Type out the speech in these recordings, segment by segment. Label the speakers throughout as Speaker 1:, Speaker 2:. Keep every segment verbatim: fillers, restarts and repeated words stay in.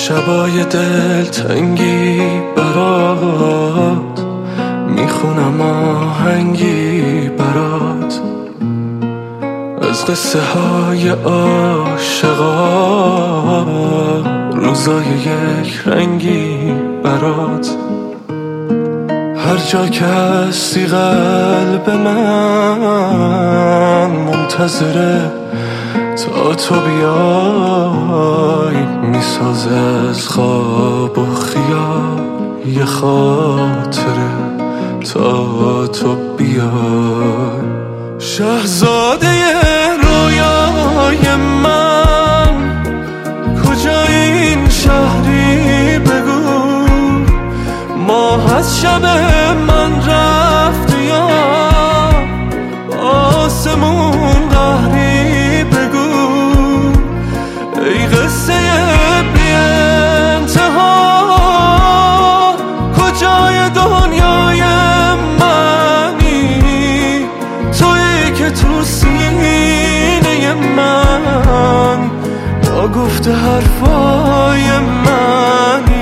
Speaker 1: شبای دلتنگی برات میخونم آهنگی برات از قصه های عاشقا، روزای یک رنگی برات. هر جا که هستی قلب من منتظره تا تو بیای، میسازه از خواب و خیال یه خاطره تا تو بیای. شهزاده رویای من کجای این شهری بگو، ماه از شب من رفت یا آسمون قهری بگو. ای قصه بی انتها کجای دنیای منی، تویی که تو سینه من با گفته حرفای منی.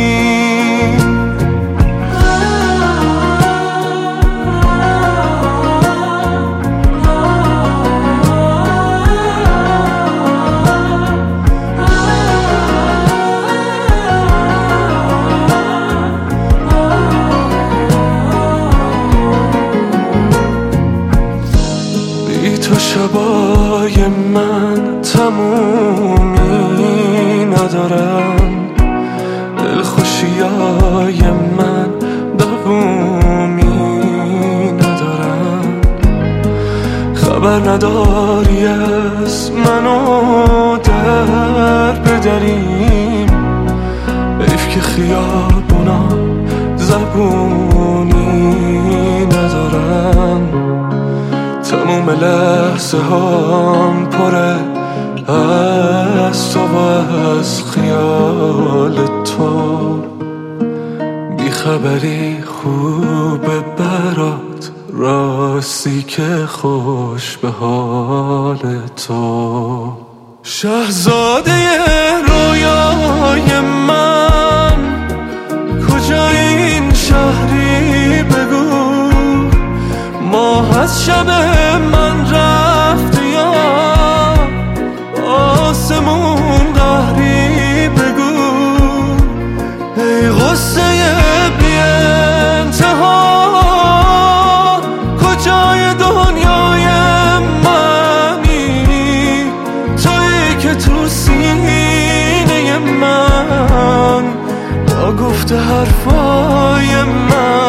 Speaker 1: تو شبای من تمومی ندارن، دلخوشیای من دوومی ندارن. خبر نداری از منو در بدریم، حیف که خیابونا زبونی ندارن. تموم لحظه هم پره از تو و از خیال تو. بیخبری خوبه برات، راستی که خوش به حال تو. شهزاده رویای من کجای این شهری بگو، ماه از شب من رفت یا آسمون قهری بگو. ای غصه بی انتها کجای دنیای منی، تویی که تو سینه من با گفته حرفای من.